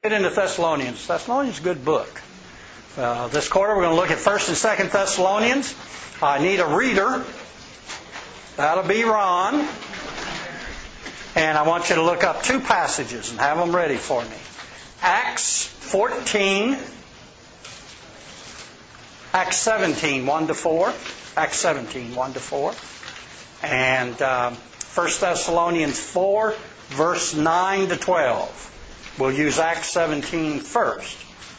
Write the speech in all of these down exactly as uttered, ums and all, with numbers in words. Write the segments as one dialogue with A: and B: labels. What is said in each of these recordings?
A: Get into Thessalonians. Thessalonians is a good book. Uh, this quarter we're going to look at First and Second Thessalonians. I need a reader. That'll be Ron. And I want you to look up two passages and have them ready for me. Acts fourteen, Acts seventeen, one to four. Acts seventeen, one to four. And um, First Thessalonians four, verse nine to twelve. We'll use Acts seventeen first.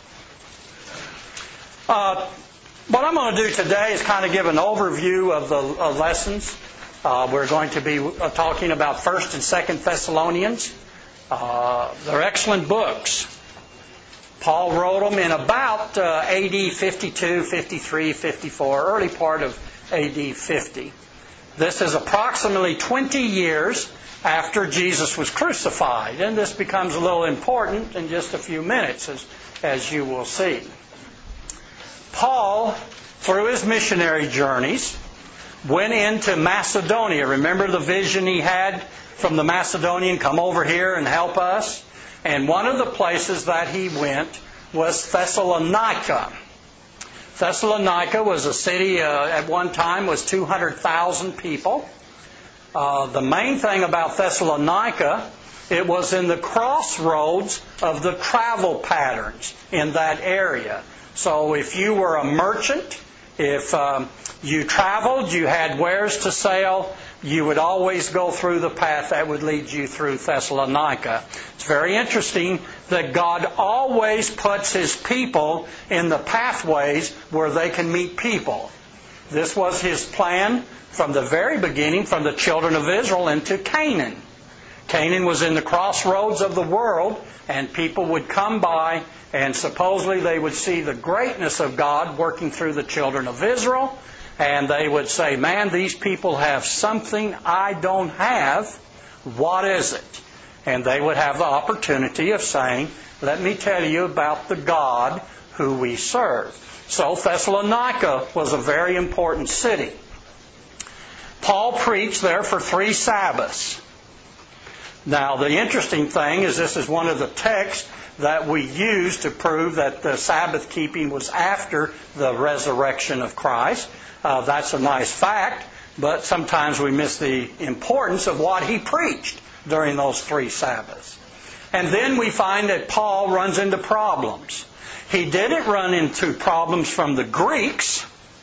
A: Uh, what I'm going to do today is kind of give an overview of the uh, lessons. Uh, we're going to be uh, talking about First and Second Thessalonians. Uh, they're excellent books. Paul wrote them in about uh, A D fifty-two, fifty-three, fifty-four, early part of A D fifty. This is approximately twenty years after Jesus was crucified. And this becomes a little important in just a few minutes, as, as you will see. Paul, through his missionary journeys, went into Macedonia. Remember the vision he had from the Macedonian, come over here and help us? And one of the places that he went was Thessalonica. Thessalonica was a city, uh, at one time, was two hundred thousand people. Uh, the main thing about Thessalonica, it was in the crossroads of the travel patterns in that area. So if you were a merchant, if um, you traveled, you had wares to sell, you would always go through the path that would lead you through Thessalonica. It's very interesting that God always puts His people in the pathways where they can meet people. This was His plan from the very beginning, from the children of Israel into Canaan. Canaan was in the crossroads of the world, and people would come by, and supposedly they would see the greatness of God working through the children of Israel, and they would say, man, these people have something I don't have. What is it? And they would have the opportunity of saying, let me tell you about the God who we serve. So Thessalonica was a very important city. Paul preached there for three Sabbaths. Now, the interesting thing is this is one of the texts that we use to prove that the Sabbath keeping was after the resurrection of Christ. Uh, that's a nice fact, but sometimes we miss the importance of what he preached during those three Sabbaths. And then we find that Paul runs into problems. He didn't run into problems from the Greeks,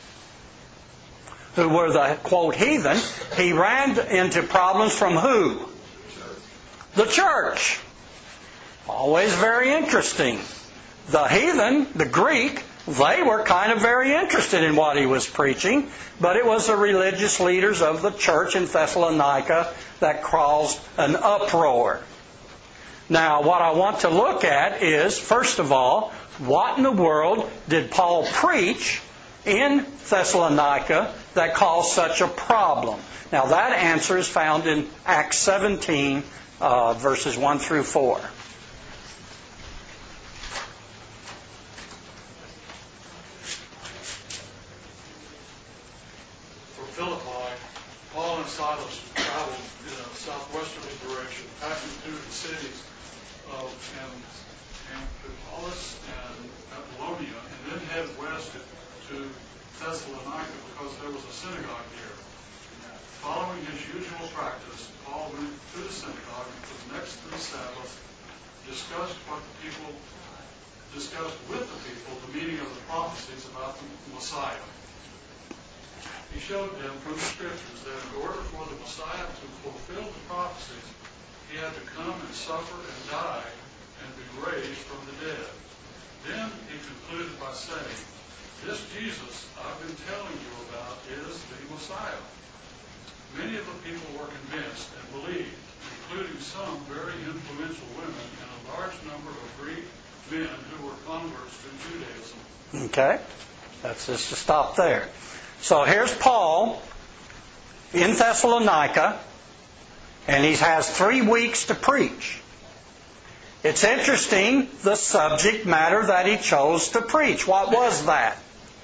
A: who were the, quote, heathen. He ran into problems from who? The church. Always very interesting. The heathen, the Greek, they were kind of very interested in what he was preaching, but it was the religious leaders of the church in Thessalonica that caused an uproar. Now, what I want to look at is, first of all, what in the world did Paul preach in Thessalonica that caused such a problem? Now, that answer is found in Acts seventeen, uh, verses one through four.
B: From Philippi, Paul and Silas traveled in a southwesterly direction, passing through the cities of Amphipolis and Apollonia, and then headed west to Thessalonica because there was a synagogue there. Following his usual practice, Paul went to the synagogue and for the next three Sabbaths discussed what the people discussed with the people the meaning of the prophecies about the Messiah. He showed them from the Scriptures that in order for the Messiah to fulfill the prophecies, he had to come and suffer and die and be raised from the dead. Then he concluded by saying, this Jesus I've been telling you about is the Messiah. Many of the people were convinced and believed, including some very influential women and a large number of Greek men who were converts to Judaism.
A: Okay, that's just to stop there. So here's Paul in Thessalonica, and he has three weeks to preach. It's interesting, the subject matter that he chose to preach. What was that?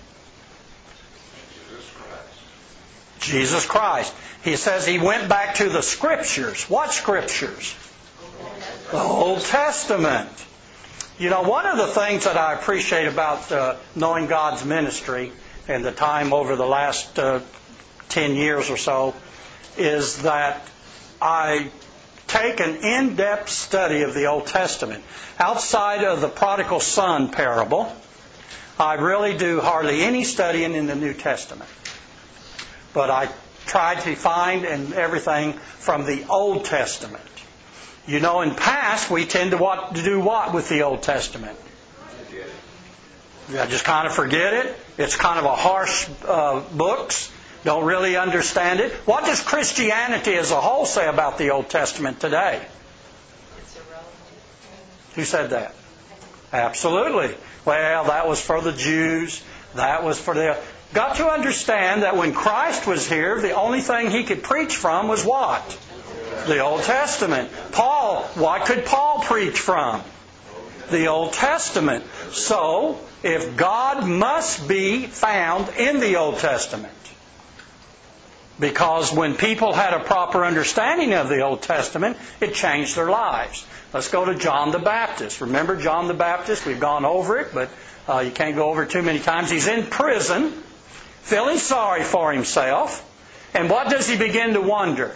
C: Jesus Christ.
A: Jesus Christ. He says he went back to the Scriptures. What Scriptures? The Old Testament. You know, one of the things that I appreciate about uh, knowing God's ministry and the time over the last uh, ten years or so is that I take an in-depth study of the Old Testament. Outside of the prodigal son parable, I really do hardly any studying in the New Testament. But I try to find and everything from the Old Testament. You know, in past, we tend to, what, to do what with the Old Testament? Yeah, just kind of forget it. It's kind of a harsh uh, books. Don't really understand it. What does Christianity as a whole say about the Old Testament today?
D: It's irrelevant.
A: Who said that? Absolutely. Well, that was for the Jews. That was for the... Got to understand that when Christ was here, the only thing He could preach from was what? The Old Testament. Paul, what could Paul preach from? The Old Testament. So, if God must be found in the Old Testament, because when people had a proper understanding of the Old Testament, it changed their lives. Let's go to John the Baptist. Remember John the Baptist? We've gone over it, but uh, you can't go over it too many times. He's in prison, feeling sorry for himself. And what does he begin to wonder?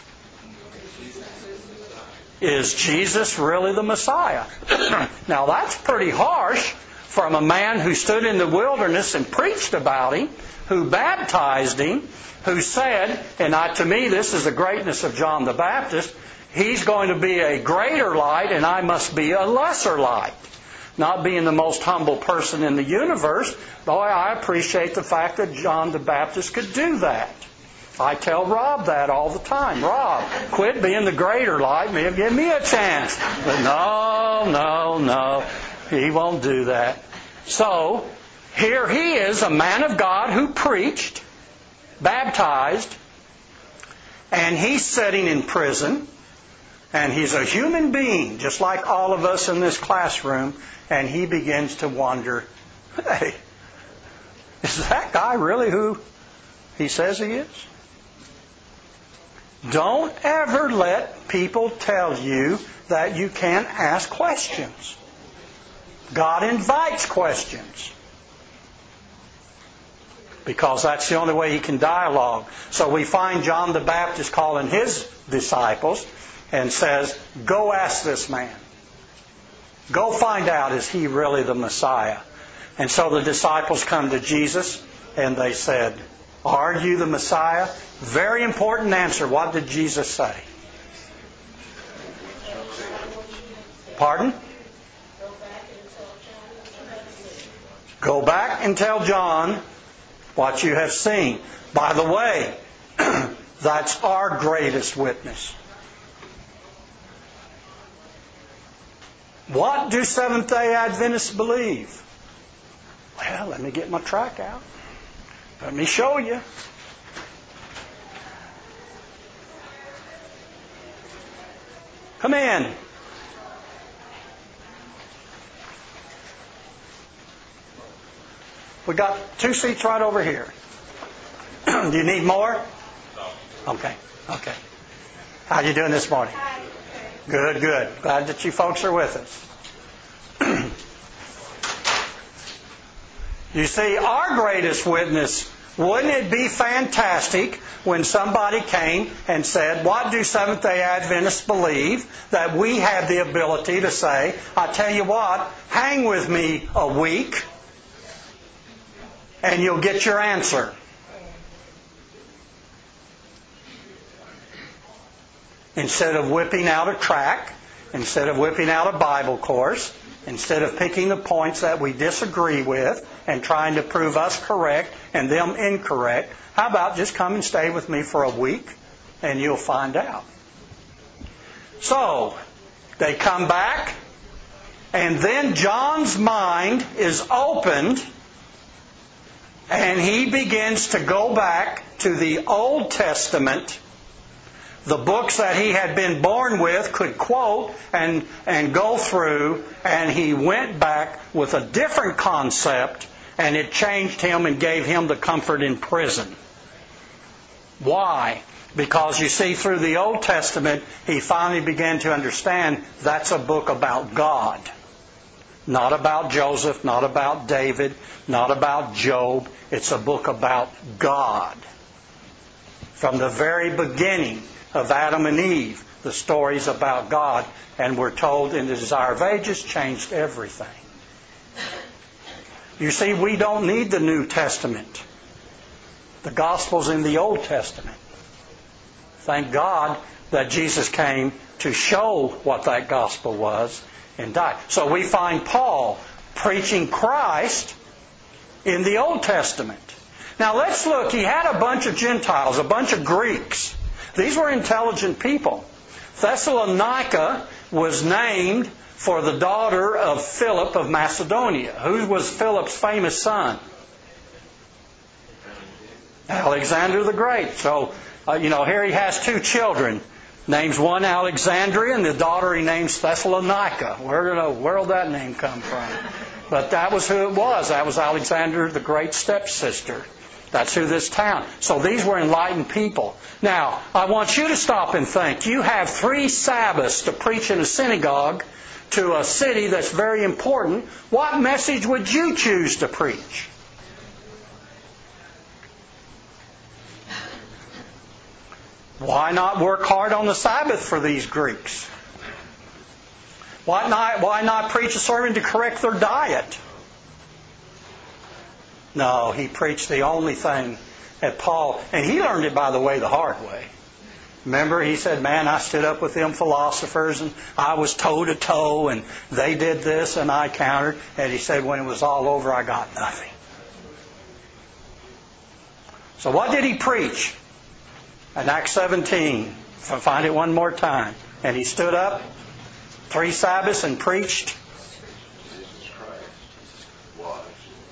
A: Is Jesus really the Messiah? Now that's pretty harsh from a man who stood in the wilderness and preached about Him, who baptized Him, who said, and I, to me this is the greatness of John the Baptist, he's going to be a greater light and I must be a lesser light. Not being the most humble person in the universe, boy, I appreciate the fact that John the Baptist could do that. I tell Rob that all the time. Rob, quit being the greater light. Give me a chance. But no, no, no. He won't do that. So, here he is, a man of God who preached, baptized, and he's sitting in prison, and he's a human being, just like all of us in this classroom, and he begins to wonder, hey, is that guy really who he says he is? Don't ever let people tell you that you can't ask questions. God invites questions. Because that's the only way He can dialogue. So we find John the Baptist calling his disciples and says, go ask this man. Go find out, is he really the Messiah? And so the disciples come to Jesus and they said, are you the Messiah? Very important answer. What did Jesus say? Pardon? Go back and tell John what you have seen. By the way, that's our greatest witness. What do Seventh-day Adventists believe? Well, let me get my track out. Let me show you. Come in. We got two seats right over here. Do you need more? No. Okay. Okay. How you doing this morning? Good, good. Glad that you folks are with us. You see, our greatest witness, wouldn't it be fantastic when somebody came and said, what do Seventh-day Adventists believe? That we have the ability to say, I tell you what, hang with me a week and you'll get your answer. Instead of whipping out a tract, instead of whipping out a Bible course, instead of picking the points that we disagree with and trying to prove us correct and them incorrect, how about just come and stay with me for a week and you'll find out. So, they come back and then John's mind is opened and he begins to go back to the Old Testament. The books that he had been born with, could quote and, and go through, and he went back with a different concept, and it changed him and gave him the comfort in prison. Why? Because you see, through the Old Testament, he finally began to understand that's a book about God. Not about Joseph, not about David, not about Job. It's a book about God. From the very beginning of Adam and Eve, the stories about God, and we're told in the Desire of Ages, changed everything. You see, we don't need the New Testament. The Gospel's in the Old Testament. Thank God that Jesus came to show what that Gospel was and died. So we find Paul preaching Christ in the Old Testament. Now let's look. He had a bunch of Gentiles, a bunch of Greeks. These were intelligent people. Thessalonica was named for the daughter of Philip of Macedonia. Who was Philip's famous son? Alexander the Great. So, uh, you know, here he has two children. Names one Alexandria, and the daughter he names Thessalonica. Where in the world did that name come from? But that was who it was. That was Alexander the Great's stepsister. That's who this town. So these were enlightened people. Now, I want you to stop and think. You have three Sabbaths to preach in a synagogue to a city that's very important. What message would you choose to preach? Why not work hard on the Sabbath for these Greeks? Why not, why not preach a sermon to correct their diet? No, he preached the only thing that Paul, and he learned it, by the way, the hard way. Remember, he said, man, I stood up with them philosophers and I was toe to toe and they did this and I countered. And he said, when it was all over, I got nothing. So what did he preach? In Acts seventeen, find it one more time. And he stood up three Sabbaths and preached.
C: Jesus Christ was.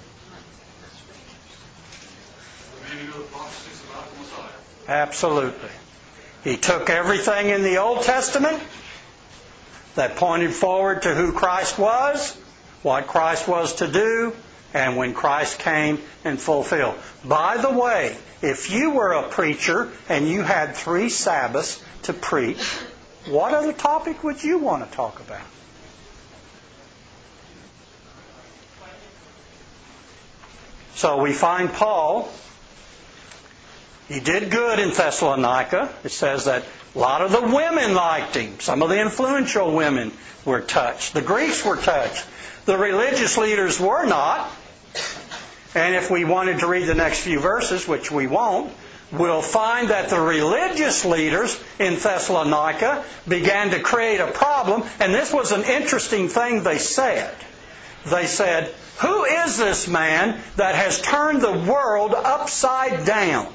B: The meaning of the prophecies about the Messiah.
A: Absolutely. He took everything in the Old Testament that pointed forward to who Christ was, what Christ was to do, and when Christ came and fulfilled. By the way, if you were a preacher and you had three Sabbaths to preach, what other topic would you want to talk about? So we find Paul, he did good in Thessalonica. It says that a lot of the women liked him. Some of the influential women were touched. The Greeks were touched. The religious leaders were not. And if we wanted to read the next few verses, which we won't, we'll find that the religious leaders in Thessalonica began to create a problem. And this was an interesting thing they said. They said, who is this man that has turned the world upside down?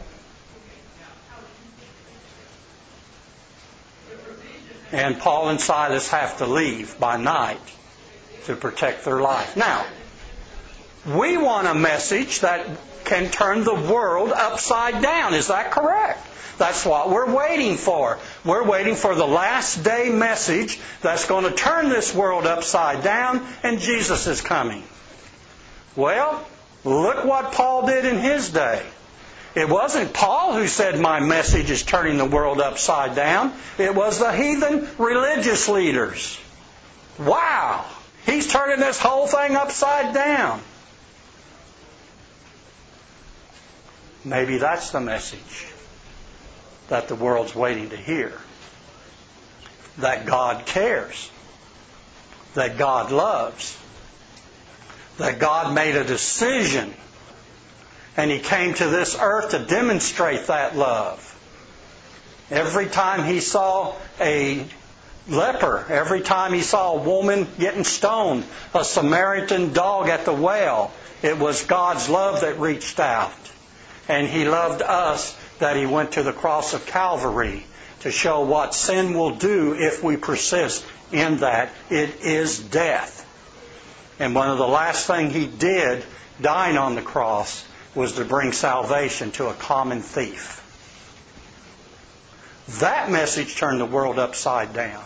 A: And Paul and Silas have to leave by night to protect their life. Now, we want a message that can turn the world upside down. Is that correct? That's what we're waiting for. We're waiting for the last day message that's going to turn this world upside down, and Jesus is coming. Well, look what Paul did in his day. It wasn't Paul who said, my message is turning the world upside down. It was the heathen religious leaders. Wow! He's turning this whole thing upside down. Maybe that's the message that the world's waiting to hear. That God cares. That God loves. That God made a decision. And He came to this earth to demonstrate that love. Every time He saw a leper, every time He saw a woman getting stoned, a Samaritan dog at the well, it was God's love that reached out. And He loved us that He went to the cross of Calvary to show what sin will do if we persist in that. It is death. And one of the last things He did, dying on the cross, was to bring salvation to a common thief. That message turned the world upside down.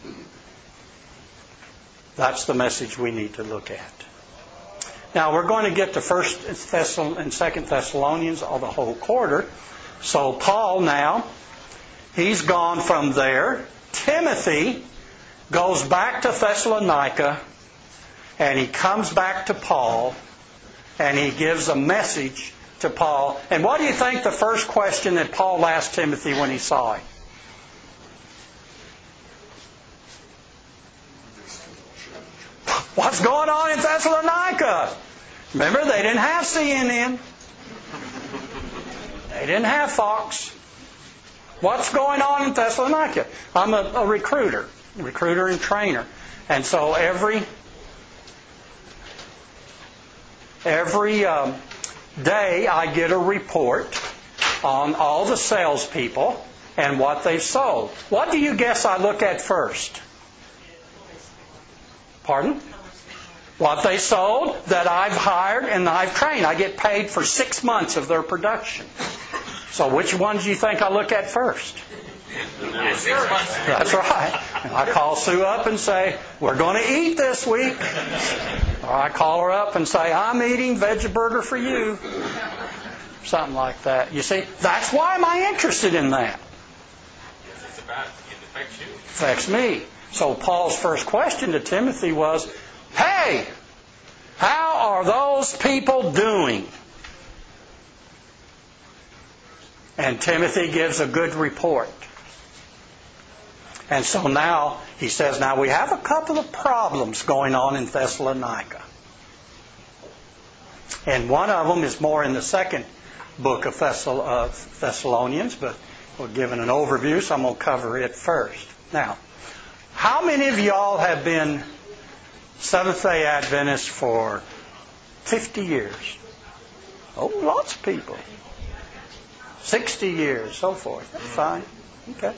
A: That's the message we need to look at. Now we're going to get to First and Second Thessalonians, or the whole quarter. So Paul now, he's gone from there. Timothy goes back to Thessalonica, and he comes back to Paul, and he gives a message to Paul. And what do you think the first question that Paul asked Timothy when he saw him? What's going on in Thessalonica? Remember, they didn't have C N N. They didn't have Fox. What's going on in Thessalonica? I'm a, a recruiter, recruiter and trainer. And so every every um, day I get a report on all the salespeople and what they've sold. What do you guess I look at first? Pardon? What they sold that I've hired and I've trained. I get paid for six months of their production. So which ones do you think I look at first? That's right. I call Sue up and say, we're going to eat this week. Or I call her up and say, I'm eating veggie burger for you. Something like that. You see, that's why am I interested in that?
E: It's about, it affects you.
A: It affects me. So Paul's first question to Timothy was, hey, how are those people doing? And Timothy gives a good report. And so now, he says, now we have a couple of problems going on in Thessalonica. And one of them is more in the second book of Thessalonians, but we're given an overview, so I'm going to cover it first. Now, how many of y'all have been Seventh-day Adventists for fifty years? Oh, lots of people. sixty years, so forth. That's fine. Okay.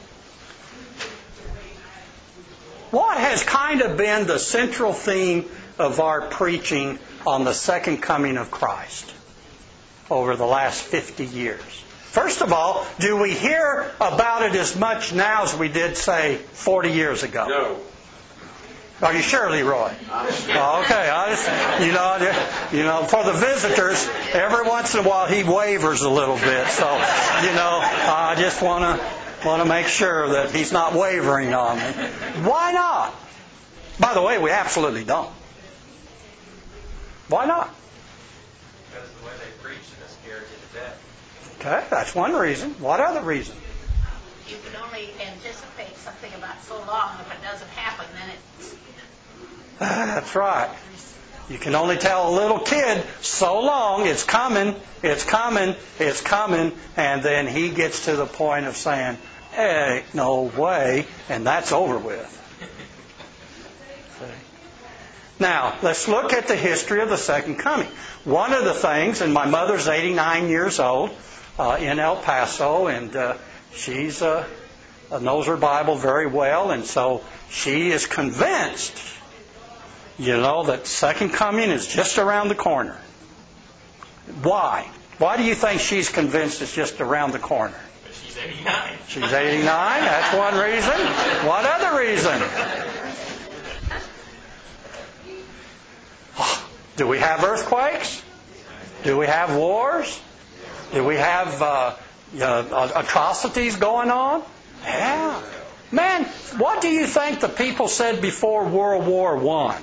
A: What has kind of been the central theme of our preaching on the second coming of Christ over the last fifty years? First of all, do we hear about it as much now as we did, say, forty years ago?
C: No.
A: Are you sure, Leroy? Oh, okay. I just, you know, you know, for the visitors, every once in a while he wavers a little bit. So, you know, I just want to want to make sure that he's not wavering on me. Why not? By the way, we absolutely don't. Why not?
E: Because the way they preach it is scared you to death.
A: Okay, that's one reason. What other reason?
F: You can only anticipate something about so long. If it doesn't happen, then it's...
A: That's right. You can only tell a little kid so long, it's coming, it's coming, it's coming, and then he gets to the point of saying, hey, no way, and that's over with. Now, let's look at the history of the second coming. One of the things, and my mother's eighty-nine years old uh, in El Paso, and uh, she's uh, knows her Bible very well, and so she is convinced, you know, that second coming is just around the corner. Why? Why do you think she's convinced it's just around the corner?
E: But she's eighty-nine.
A: She's eighty-nine. That's one reason. What other reason? Do we have earthquakes? Do we have wars? Do we have uh, uh, atrocities going on? Yeah. Man, what do you think the people said before World War One?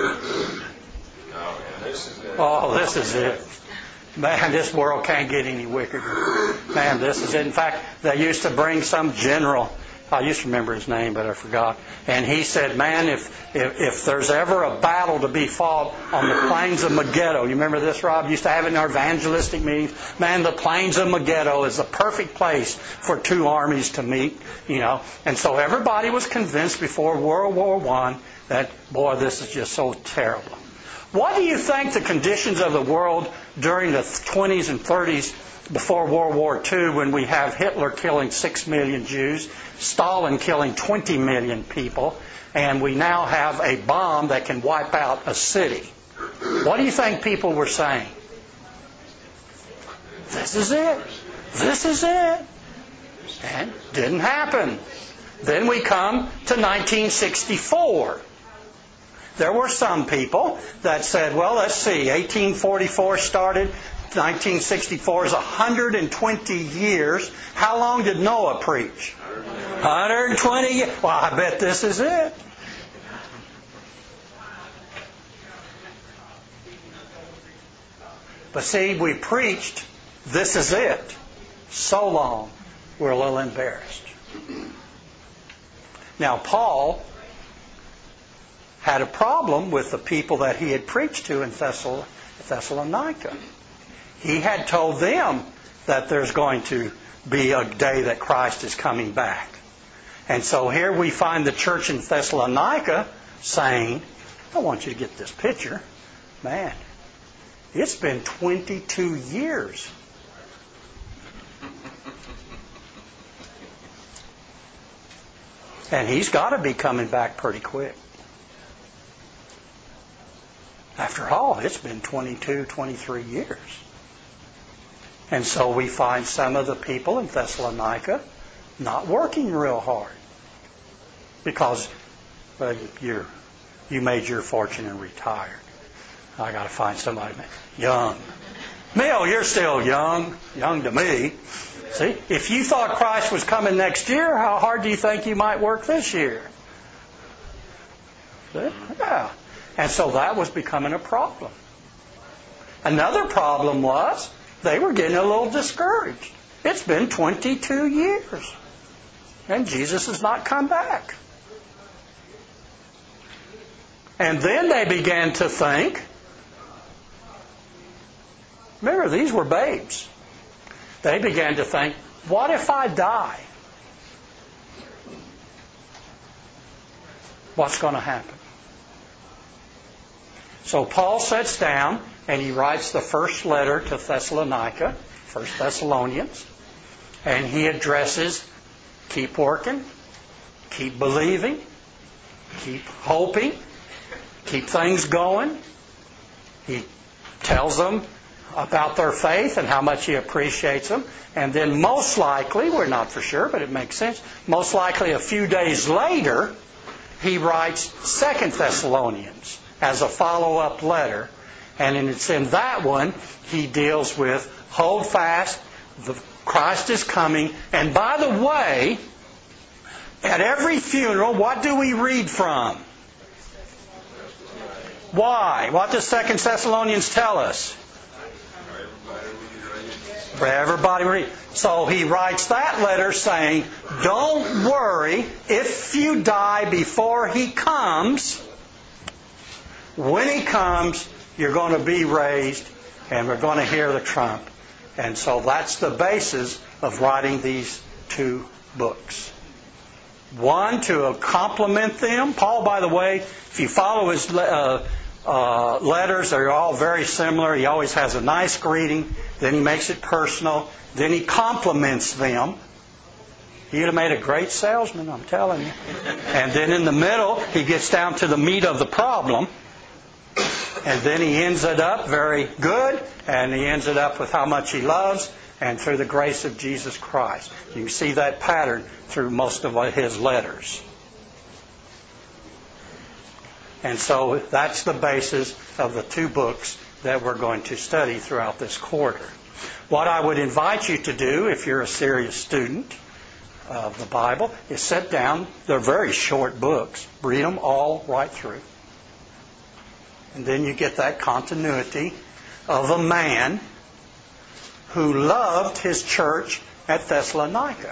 A: Oh, this is it. Man, this world can't get any wickeder. Man, this is it. In fact, they used to bring some general. I used to remember his name, but I forgot. And he said, man, if, if if there's ever a battle to be fought on the plains of Megiddo, you remember this, Rob? You used to have it in our evangelistic meetings. Man, the plains of Megiddo is the perfect place for two armies to meet, you know. And so everybody was convinced before World War One that, boy, this is just so terrible. What do you think the conditions of the world during the twenties and thirties before World War Two, when we have Hitler killing six million Jews, Stalin killing twenty million people, and we now have a bomb that can wipe out a city? What do you think people were saying? This is it. This is it. And it didn't happen. Then we come to nineteen sixty-four. There were some people that said, well, let's see, eighteen forty-four started, nineteen sixty-four is one hundred twenty years. How long did Noah preach? one hundred twenty years. Well, I bet this is it. But see, we preached, this is it, so long, we're a little embarrassed. Now, Paul had a problem with the people that he had preached to in Thessalonica. He had told them that there's going to be a day that Christ is coming back. And so here we find the church in Thessalonica saying, I want you to get this picture. Man, it's been twenty-two years. And he's got to be coming back pretty quick. After all, it's been twenty-two, twenty-three years. And so we find some of the people in Thessalonica not working real hard. Because well, you're, you made your fortune and retired. I got to find somebody young. Mill, you're still young. Young to me. See, if you thought Christ was coming next year, how hard do you think you might work this year? See? Yeah. And so that was becoming a problem. Another problem was they were getting a little discouraged. It's been twenty-two years. And Jesus has not come back. And then they began to think, remember, these were babes. They began to think, what if I die? What's going to happen? So Paul sits down and he writes the first letter to Thessalonica, First Thessalonians, and he addresses keep working, keep believing, keep hoping, keep things going. He tells them about their faith and how much he appreciates them. And then most likely, we're not for sure, but it makes sense, most likely a few days later, he writes Second Thessalonians as a follow-up letter. And it's in that one he deals with hold fast, the Christ is coming. And by the way, at every funeral, what do we read from? Why? What does Second Thessalonians tell us? For everybody read. So he writes that letter saying, don't worry if you die before he comes. When he comes, you're going to be raised and we're going to hear the trump. And so that's the basis of writing these two books. One, to complement them. Paul, by the way, if you follow his uh, uh, letters, they're all very similar. He always has a nice greeting. Then he makes it personal. Then he compliments them. He'd have made a great salesman, I'm telling you. And then in the middle, he gets down to the meat of the problem. And then he ends it up very good. And he ends it up with how much he loves. And through the grace of Jesus Christ. You can see that pattern through most of his letters. And so that's the basis of the two books that we're going to study throughout this quarter. What I would invite you to do, if you're a serious student of the Bible, is sit down. They're very short books. Read them all right through. And then you get that continuity of a man who loved his church at Thessalonica.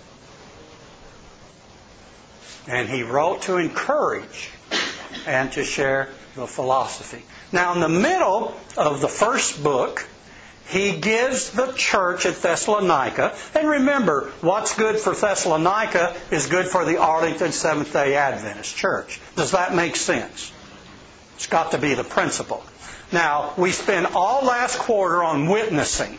A: And he wrote to encourage and to share the philosophy. Now, in the middle of the first book, he gives the church at Thessalonica, and remember, what's good for Thessalonica is good for the Arlington Seventh-day Adventist Church. Does that make sense? It's got to be the principle. Now, we spent all last quarter on witnessing.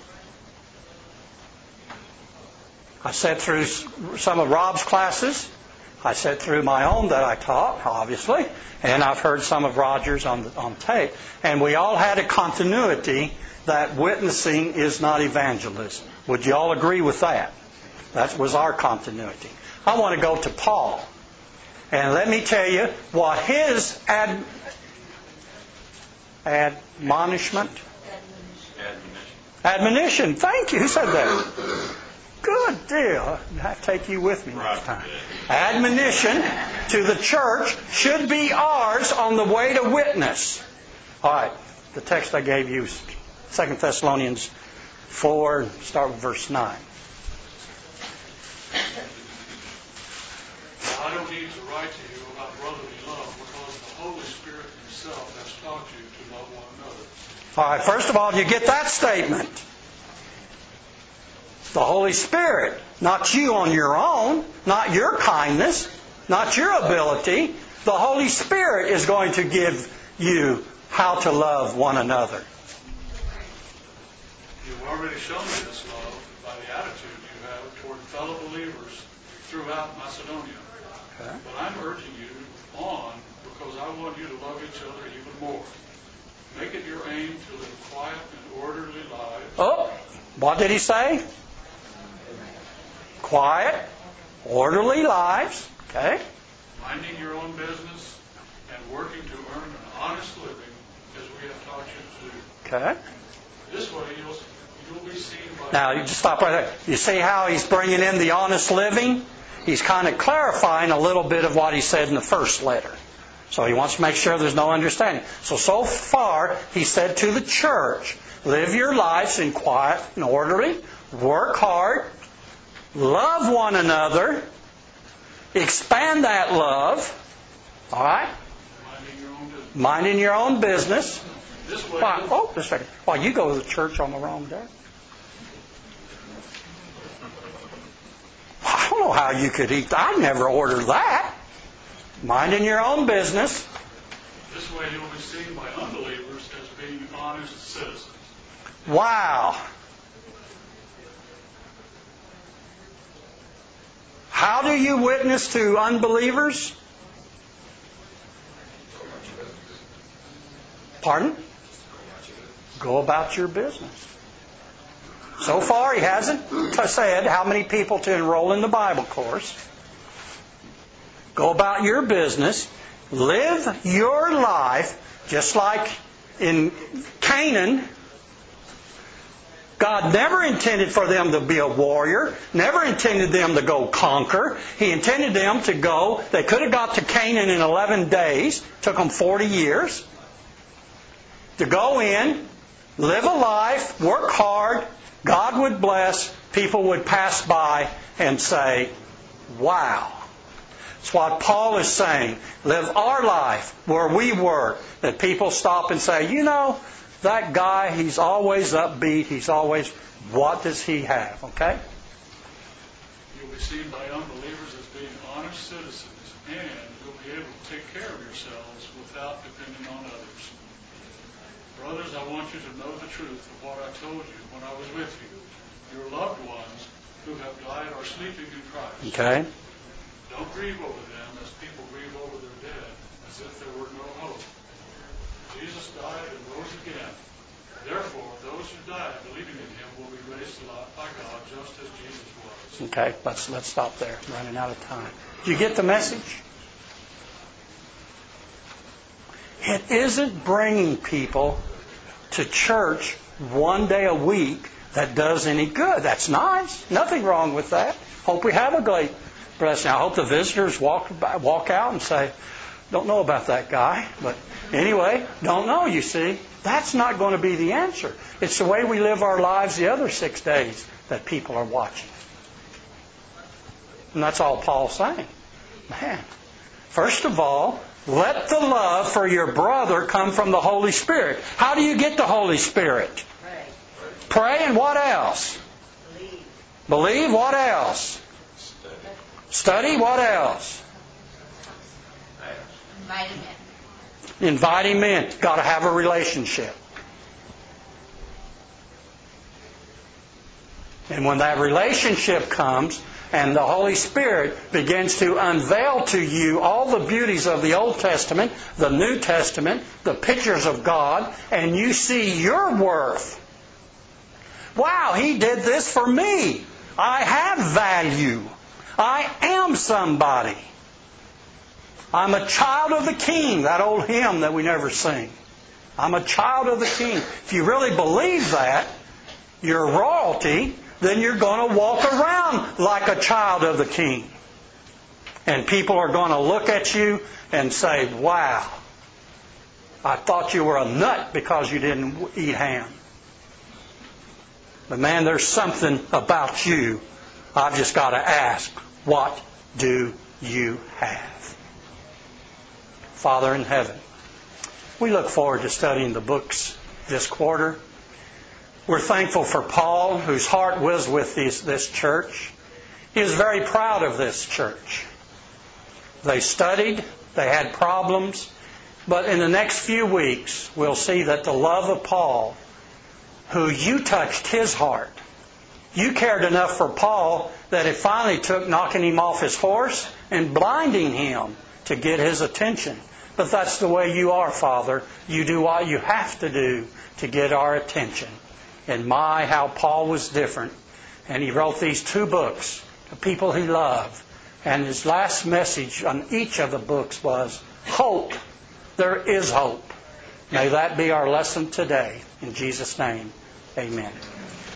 A: I sat through some of Rob's classes. I sat through my own that I taught, obviously. And I've heard some of Roger's on, the, on tape. And we all had a continuity that witnessing is not evangelism. Would you all agree with that? That was our continuity. I want to go to Paul. And let me tell you what his ad, admonishment? Admonition. Admonition. Thank you. Who said that? Good deal. I have to take you with me next time. Admonition to the church should be ours on the way to witness. All right. The text I gave you is Second Thessalonians four, start with verse nine.
B: I don't need to write to you about brotherly love because the Holy Spirit Himself has taught you to love one another.
A: All right, first of all, you get that statement. The Holy Spirit, not you on your own, not your kindness, not your ability. The Holy Spirit is going to give you how to love one another.
B: You've already shown me this love by the attitude you have toward fellow believers throughout Macedonia.
A: Okay.
B: But I'm urging you on because I want you to love each other even more. Make it your aim to live quiet and orderly lives.
A: Oh, what did he say? Quiet, orderly lives. Okay.
B: Minding your own business and working to earn an honest living as we have taught you to do.
A: Okay.
B: This way you'll, you'll be seen by...
A: Now, you just stop right there. You see how he's bringing in the honest living? He's kind of clarifying a little bit of what he said in the first letter. So he wants to make sure there's no understanding. So, so far, he said to the church, live your lives in quiet and orderly, work hard, love one another, expand that love, all right?
B: Minding your own business.
A: Minding your own business.
B: This way
A: Why,
B: you'll-
A: oh, just a second. Why, you go to the church on the wrong day? I don't know how you could eat. I never ordered that. Minding your own business.
B: This way you'll be seen by unbelievers as being honest citizens.
A: Wow. How do you witness to unbelievers? Pardon? Go about your business. So far, he hasn't said how many people to enroll in the Bible course. Go about your business. Live your life just like in Canaan. God never intended for them to be a warrior, never intended them to go conquer. He intended them to go. They could have got to Canaan in eleven days. Took them forty years. To go in, live a life, work hard. God would bless. People would pass by and say, wow. It's what Paul is saying. Live our life where we work. That people stop and say, you know, that guy, he's always upbeat. He's always, what does he have? Okay?
B: You'll be seen by unbelievers as being honest citizens, and you'll be able to take care of yourselves without depending on others. Brothers, I want you to know the truth of what I told you when I was with you. Your loved ones who have died are sleeping in Christ.
A: Okay?
B: Don't grieve over them as people grieve over their dead, as if there were no hope. Jesus died and rose again. Therefore, those who die believing in Him will be raised to life by God, just as Jesus was.
A: Okay, let's let's stop there. I'm running out of time. Did you get the message? It isn't bringing people to church one day a week that does any good. That's nice. Nothing wrong with that. Hope we have a great blessing. I hope the visitors walk walk out and say, don't know about that guy. But anyway, don't know, you see. That's not going to be the answer. It's the way we live our lives the other six days that people are watching. And that's all Paul's saying. Man, first of all, let the love for your brother come from the Holy Spirit. How do you get the Holy Spirit?
F: Pray.
A: Pray and what else?
F: Believe.
A: Believe, what else? Study, what else?
F: Invite him in.
A: Invite him in. Got to have a relationship. And when that relationship comes and the Holy Spirit begins to unveil to you all the beauties of the Old Testament, the New Testament, the pictures of God, and you see your worth. Wow, He did this for me. I have value. I am somebody. I'm a child of the King, that old hymn that we never sing. I'm a child of the King. If you really believe that, you're royalty, then you're going to walk around like a child of the King. And people are going to look at you and say, wow, I thought you were a nut because you didn't eat ham. But man, there's something about you. I've just got to ask, what do you have? Father in heaven, we look forward to studying the books this quarter. We're thankful for Paul, whose heart was with these, this church. He is very proud of this church. They studied, they had problems, but in the next few weeks, we'll see that the love of Paul, who you touched his heart, you cared enough for Paul that it finally took knocking him off his horse and blinding him to get his attention. But that's the way you are, Father. You do what you have to do to get our attention. And my, how Paul was different. And he wrote these two books, The People He Loved. And his last message on each of the books was, hope. There is hope. May that be our lesson today. In Jesus' name, amen.